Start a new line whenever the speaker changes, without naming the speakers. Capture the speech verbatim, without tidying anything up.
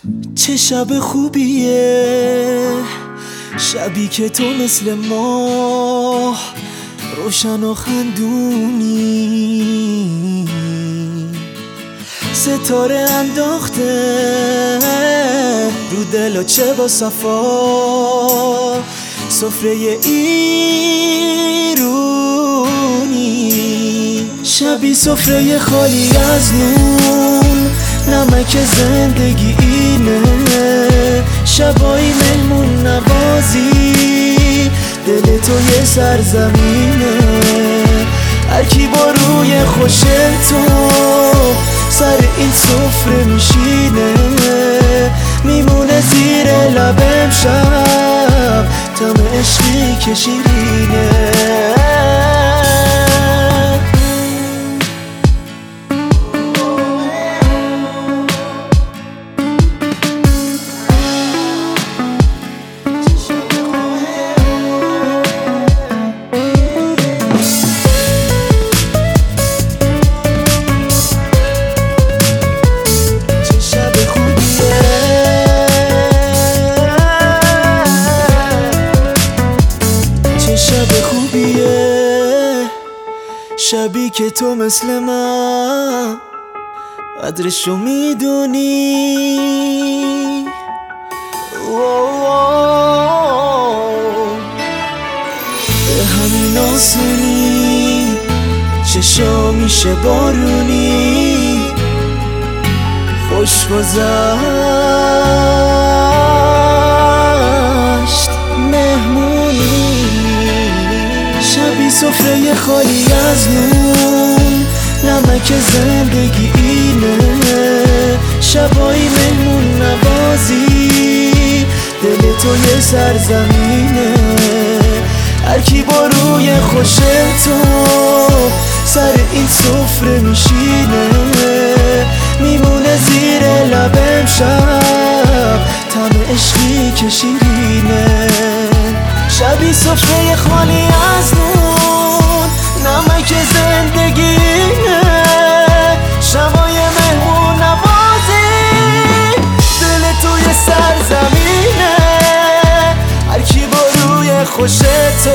چه شب خوبیه، شبی که تو مثل ماه روشن و خندونی، ستاره انداخته رو دل و چه با صفا، سفره ایرونی، شبی سفره خالی از نون، نمک زندگی اینه، شبایی مهمون نوازی، دل تو یه سرزمینه، هر کی با روی خوش تو سر این سفره میشینه، میمونه زیر لبم شب طعم عشقی که شیرینه. شبی که تو مثل من قدرشو میدونی، به همین آسونی چشا میشه بارونی، خوش گذشت مهمونی، شبی سفره خالی از نون، نمک زندگی اینه، شبایی مهمون نوازی، دل تو یه سرزمینه، هر کی با روی خوش تو سر این سفره میشینه، میمونه زیر لبم شب طعم عشقی که شیرینه، شبی سفره خالی از نون، نمک زندگینه، شبای مهمون نوازی، دل توی سرزمینه، هر کی با روی خوش تو